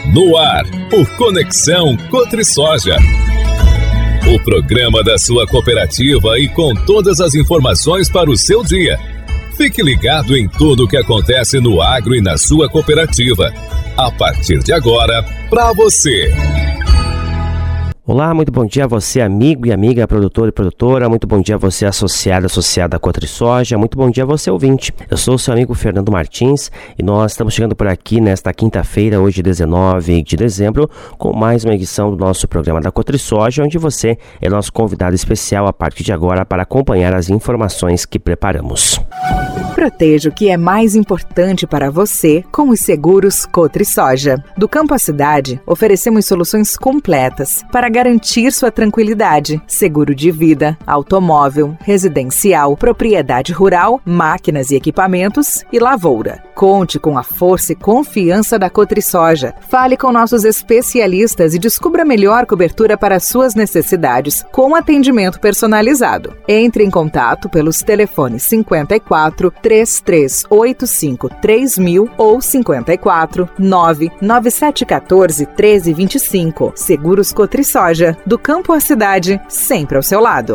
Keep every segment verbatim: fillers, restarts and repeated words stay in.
No ar, o Conexão Cotrisoja. O programa da sua cooperativa e com todas as informações para o seu dia. Fique ligado em tudo o que acontece no agro e na sua cooperativa. A partir de agora, para você. Olá, muito bom dia a você, amigo e amiga, produtor e produtora. Muito bom dia a você, associado, associada à Cotrisoja. Muito bom dia a você, ouvinte. Eu sou o seu amigo Fernando Martins e nós estamos chegando por aqui nesta quinta-feira, hoje dezenove de dezembro, com mais uma edição do nosso programa da Cotrisoja, onde você é nosso convidado especial a partir de agora para acompanhar as informações que preparamos. Proteja o que é mais importante para você com os seguros Cotrisoja. Do campo à cidade, oferecemos soluções completas para garantir sua tranquilidade. Seguro de vida, automóvel, residencial, propriedade rural, máquinas e equipamentos e lavoura. Conte com a força e confiança da Cotrisoja. Fale com nossos especialistas e descubra a melhor cobertura para suas necessidades com atendimento personalizado. Entre em contato pelos telefones cinquenta e quatro, três três oito cinco, três mil ou cinquenta e quatro, nove nove sete um quatro, um três dois cinco. Seguros Cotrisoja, do campo à cidade, sempre ao seu lado.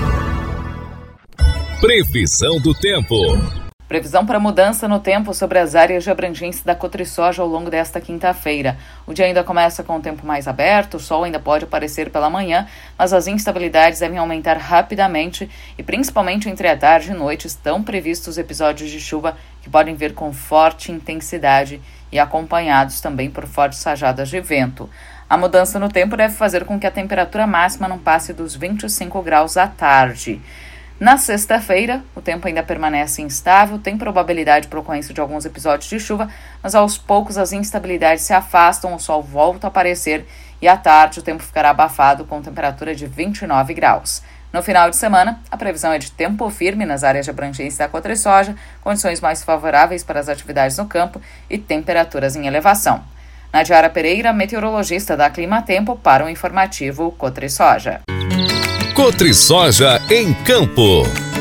Previsão do tempo. Previsão para mudança no tempo sobre as áreas de abrangência da Cotrisoja ao longo desta quinta-feira. O dia ainda começa com o tempo mais aberto, o sol ainda pode aparecer pela manhã, mas as instabilidades devem aumentar rapidamente e principalmente entre a tarde e noite estão previstos episódios de chuva que podem vir com forte intensidade e acompanhados também por fortes rajadas de vento. A mudança no tempo deve fazer com que a temperatura máxima não passe dos vinte e cinco graus à tarde. Na sexta-feira, o tempo ainda permanece instável, tem probabilidade para ocorrência de alguns episódios de chuva, mas aos poucos as instabilidades se afastam, o sol volta a aparecer e à tarde o tempo ficará abafado com temperatura de vinte e nove graus. No final de semana, a previsão é de tempo firme nas áreas de abrangência da Cotrisoja, condições mais favoráveis para as atividades no campo e temperaturas em elevação. Nadiara Pereira, meteorologista da Climatempo, para o informativo Cotrisoja. Cotrisoja em Campo.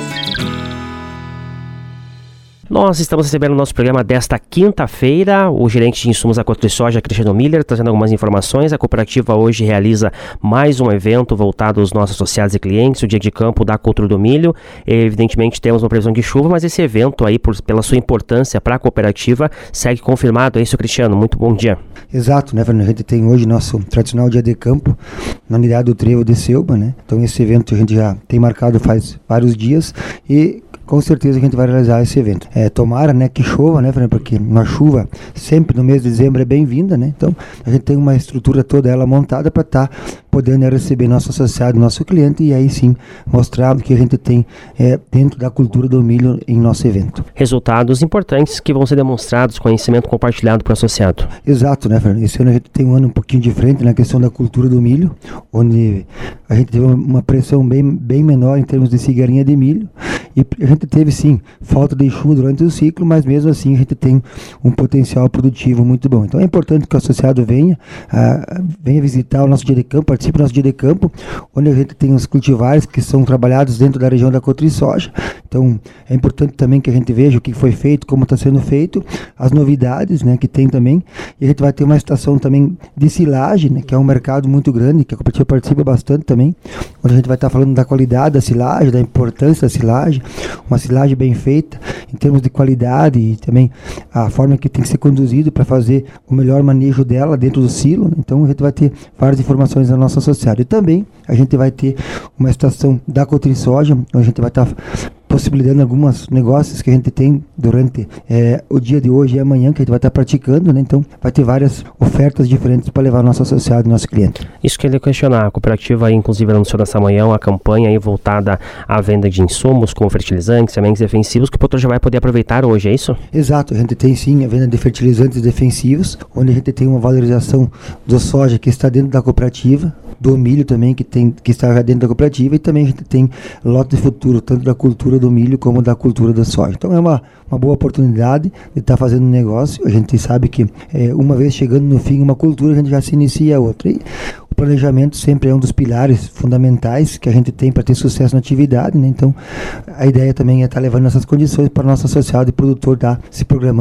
Nós estamos recebendo o nosso programa desta quinta-feira, o gerente de insumos da Cotrisoja, Cristiano Miller, trazendo algumas informações. A cooperativa hoje realiza mais um evento voltado aos nossos associados e clientes, o Dia de Campo da Cultura do Milho. Evidentemente temos uma previsão de chuva, mas esse evento aí, por, pela sua importância para a cooperativa, segue confirmado. É isso, Cristiano? Muito bom dia. Exato, né, Fernando? A gente tem hoje nosso tradicional Dia de Campo na unidade do Trevo de Selba, né? Então esse evento a gente já tem marcado faz vários dias e com certeza a gente vai realizar esse evento. É, tomara, né, que chova, né, Fernando? Porque uma chuva sempre no mês de dezembro é bem-vinda, né? Então a gente tem uma estrutura toda ela montada para estar tá podendo receber nosso associado, nosso cliente e aí sim mostrar o que a gente tem é, dentro da cultura do milho em nosso evento. Resultados importantes que vão ser demonstrados, conhecimento compartilhado para o associado. Exato, né, Fernando? Esse ano a gente tem um ano um pouquinho diferente na questão da cultura do milho, onde a gente teve uma pressão bem, bem menor em termos de cigarinha de milho e a gente teve sim falta de chuva durante o ciclo, mas mesmo assim a gente tem um potencial produtivo muito bom. Então é importante que o associado venha, uh, venha visitar o nosso dia de campo, participe do nosso dia de campo, onde a gente tem os cultivares que são trabalhados dentro da região da Cotrisoja. Então é importante também que a gente veja o que foi feito, como está sendo feito, as novidades, né, que tem também, e a gente vai ter uma estação também de silagem, né, que é um mercado muito grande, que a cooperativa participa bastante também, onde a gente vai estar falando da qualidade da silagem, da importância da silagem, uma silagem bem feita em termos de qualidade e também a forma que tem que ser conduzido para fazer o melhor manejo dela dentro do silo, né? Então a gente vai ter várias informações da nossa associada e também a gente vai ter uma estação da Cotrisoja, onde a gente vai estar possibilitando alguns negócios que a gente tem durante é, o dia de hoje e amanhã, que a gente vai estar praticando, né? Então vai ter várias ofertas diferentes para levar nosso associado e nosso cliente. Isso que ele questionar, a cooperativa aí, inclusive anunciou nessa manhã uma campanha aí voltada à venda de insumos como fertilizantes, sementes defensivos, que o produtor já vai poder aproveitar hoje, é isso? Exato, a gente tem sim a venda de fertilizantes defensivos, onde a gente tem uma valorização do soja que está dentro da cooperativa, do milho também que, tem, que está dentro da cooperativa, e também a gente tem lote futuro, tanto da cultura do milho como da cultura da soja. Então é uma, uma boa oportunidade de estar fazendo um negócio. A gente sabe que é, uma vez chegando no fim uma cultura, a gente já se inicia outra. E o planejamento sempre é um dos pilares fundamentais que a gente tem para ter sucesso na atividade, né? Então a ideia também é estar levando essas condições para o nosso associado e produtor estar se programando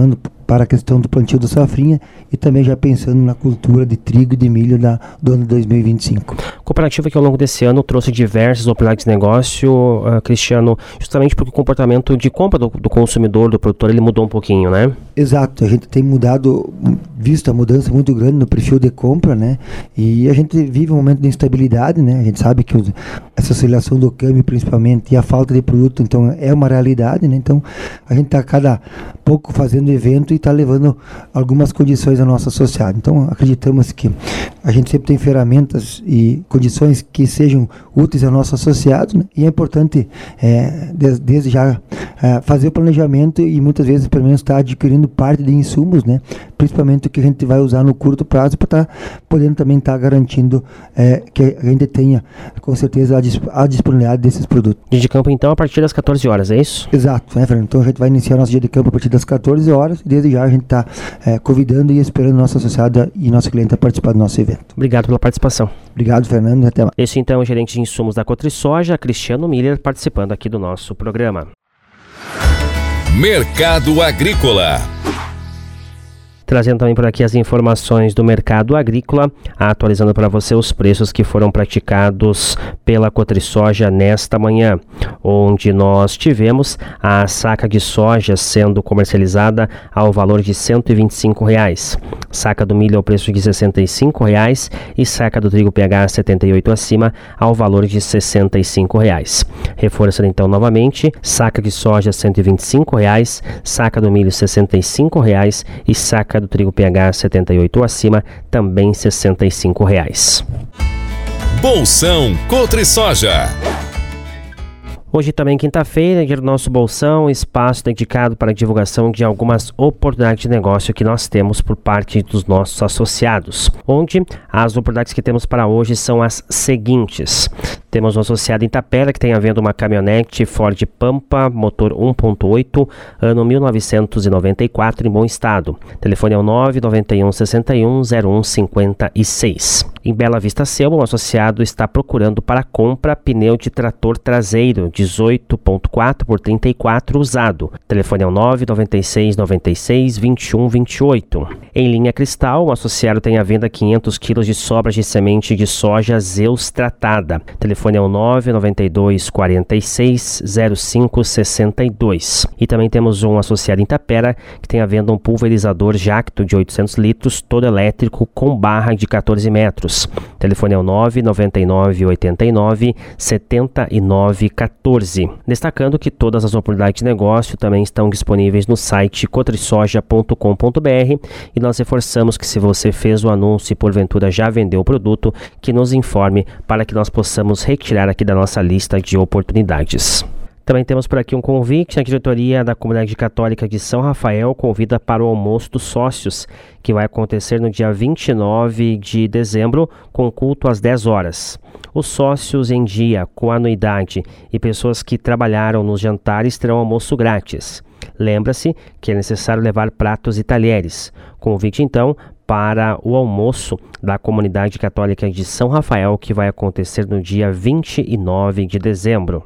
para a questão do plantio da safrinha e também já pensando na cultura de trigo e de milho da, do ano dois mil e vinte e cinco. Cooperativa que ao longo desse ano trouxe diversas oportunidades de negócio, uh, Cristiano, justamente porque o comportamento de compra do, do consumidor, do produtor, ele mudou um pouquinho, né? Exato, a gente tem mudado, visto a mudança muito grande no perfil de compra, né? E a gente vive um momento de instabilidade, né? A gente sabe que os, essa oscilação do câmbio, principalmente, e a falta de produto, então, é uma realidade, né? Então, a gente está a cada pouco fazendo evento e está levando algumas condições ao nosso associado. Então, acreditamos que a gente sempre tem ferramentas e condições que sejam úteis ao nosso associado, né? E é importante, é, desde, desde já, é, fazer o planejamento e muitas vezes, pelo menos, estar tá adquirindo parte de insumos, né? Principalmente o que a gente vai usar no curto prazo para estar tá podendo também estar tá garantindo é, que a gente tenha, com certeza, a, disp- a disponibilidade desses produtos. Dia de campo, então, a partir das catorze horas, é isso? Exato, né, Fernando? Então, a gente vai iniciar nosso dia de campo a partir das catorze horas e desde já a gente está é, convidando e esperando nosso associado e nosso cliente a participar do nosso evento. Obrigado pela participação. Obrigado, Fernando, e até mais. Esse, então, é o gerente de insumos da Cotrisoja, Cristiano Miller, participando aqui do nosso programa. Mercado Agrícola. Trazendo também por aqui as informações do mercado agrícola, atualizando para você os preços que foram praticados pela Cotrisoja nesta manhã, onde nós tivemos a saca de soja sendo comercializada ao valor de cento e vinte e cinco reais, saca do milho ao preço de sessenta e cinco reais e saca do trigo P H setenta e oito acima ao valor de sessenta e cinco reais. Reforçando então novamente, saca de soja cento e vinte e cinco reais, saca do milho sessenta e cinco reais e saca do trigo P H setenta e oito acima, também sessenta e cinco reais. Bolsão Cotrisoja. Hoje também quinta-feira, dia do nosso Bolsão, espaço dedicado para a divulgação de algumas oportunidades de negócio que nós temos por parte dos nossos associados, onde as oportunidades que temos para hoje são as seguintes. Temos um associado em Itapera que tem à venda uma caminhonete Ford Pampa, motor um ponto oito, ano mil novecentos e noventa e quatro, em bom estado. Telefone é o nove nove um, seis um, zero um cinco seis. Em Bela Vista Selma, o associado está procurando para compra pneu de trator traseiro dezoito ponto quatro por trinta e quatro usado. Telefone é o nove nove seis, nove seis, dois um dois oito. Em Linha Cristal, o associado tem à venda quinhentos quilos de sobras de semente de soja Zeus tratada. Telefone é o nove nove dois, quatro seis, zero cinco seis dois. E também temos um associado em Itapera que tem à venda um pulverizador Jacto de oitocentos litros, todo elétrico com barra de quatorze metros. Telefone é o nove nove nove, oito nove, sete nove um quatro. Destacando que todas as oportunidades de negócio também estão disponíveis no site cotrisoja ponto com ponto b r e nós reforçamos que se você fez o anúncio e porventura já vendeu o produto, que nos informe para que nós possamos retirar aqui da nossa lista de oportunidades. Também temos por aqui um convite. A diretoria da Comunidade Católica de São Rafael convida para o almoço dos sócios, que vai acontecer no dia vinte e nove de dezembro, com culto às dez horas. Os sócios em dia, com anuidade e pessoas que trabalharam nos jantares terão almoço grátis. Lembra-se que é necessário levar pratos e talheres. Convite então para o almoço da Comunidade Católica de São Rafael, que vai acontecer no dia vinte e nove de dezembro.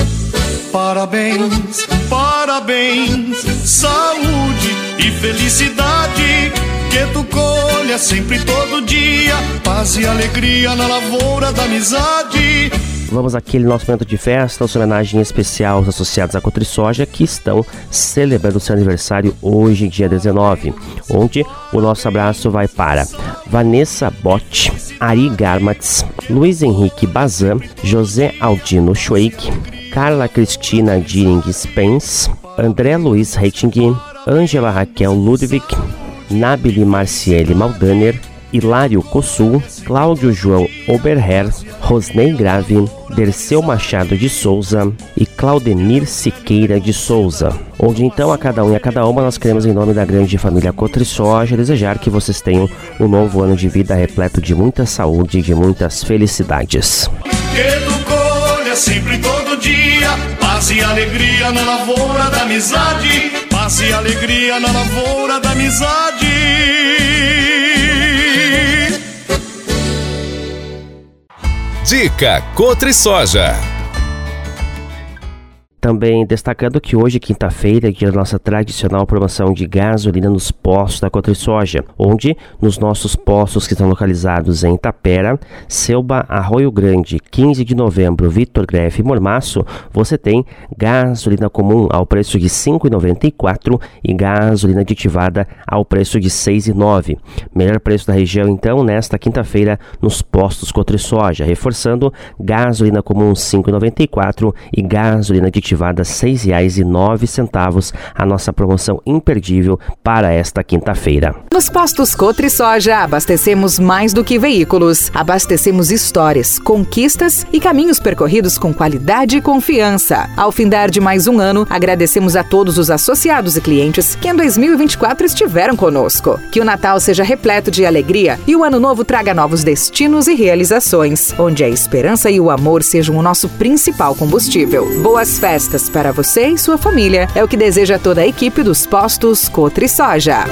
Parabéns, parabéns, saúde e felicidade, que tu colha sempre todo dia, paz e alegria na lavoura da amizade. Vamos àquele nosso momento de festa, nossa homenagem especial aos associados à Cotrisoja que estão celebrando seu aniversário hoje, dia dezenove, onde o nosso abraço vai para Vanessa Botti, Ari Garmatz, Luiz Henrique Bazan, José Aldino Schweik, Carla Cristina Diring Spence, André Luiz Reiting, Ângela Raquel Ludwig, Nabili Marciele Maldaner, Hilário Cossul, Cláudio João Oberher, Rosnei Grave, Derceu Machado de Souza e Claudemir Siqueira de Souza. Onde então a cada um e a cada uma nós queremos, em nome da grande família Cotrisoja, desejar que vocês tenham um novo ano de vida repleto de muita saúde e de muitas felicidades. Que tu colha sempre todo dia, paz e alegria na lavoura da amizade, paz e alegria na lavoura da amizade. Dica Cotrisoja. Também destacando que hoje, quinta-feira, é dia da nossa tradicional promoção de gasolina nos postos da CotriSoja, onde nos nossos postos que estão localizados em Itapera, Selba, Arroio Grande, quinze de novembro, Vitor Greff e Mormaço, você tem gasolina comum ao preço de cinco reais e noventa e quatro centavos e gasolina aditivada ao preço de seis reais e nove centavos. Melhor preço da região, então, nesta quinta-feira nos postos CotriSoja, reforçando gasolina comum cinco reais e noventa e quatro centavos e gasolina aditivada seis reais e nove centavos, a nossa promoção imperdível para esta quinta-feira. Nos postos CotriSoja, abastecemos mais do que veículos. Abastecemos histórias, conquistas e caminhos percorridos com qualidade e confiança. Ao findar de mais um ano, agradecemos a todos os associados e clientes que em dois mil e vinte e quatro estiveram conosco. Que o Natal seja repleto de alegria e o Ano Novo traga novos destinos e realizações, onde a esperança e o amor sejam o nosso principal combustível. Boas festas para você e sua família, é o que deseja toda a equipe dos postos CotriSoja.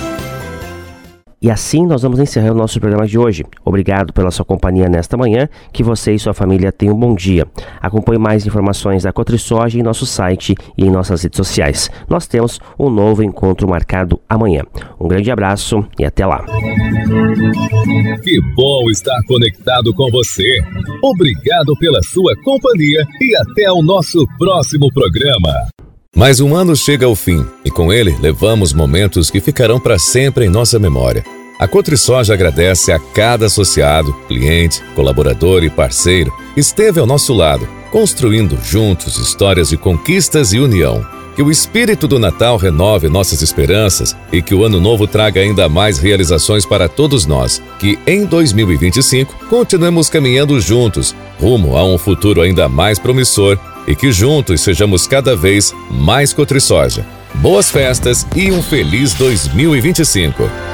E assim nós vamos encerrar o nosso programa de hoje. Obrigado pela sua companhia nesta manhã, que você e sua família tenham um bom dia. Acompanhe mais informações da CotriSoja em nosso site e em nossas redes sociais. Nós temos um novo encontro marcado amanhã. Um grande abraço e até lá. Que bom estar conectado com você. Obrigado pela sua companhia e até o nosso próximo programa. Mais um ano chega ao fim e com ele levamos momentos que ficarão para sempre em nossa memória. A CotriSoja agradece a cada associado, cliente, colaborador e parceiro que esteve ao nosso lado, construindo juntos histórias de conquistas e união. Que o espírito do Natal renove nossas esperanças e que o Ano Novo traga ainda mais realizações para todos nós. Que em dois mil e vinte e cinco continuemos caminhando juntos, rumo a um futuro ainda mais promissor e que juntos sejamos cada vez mais CotriSoja. Boas festas e um feliz dois mil e vinte e cinco!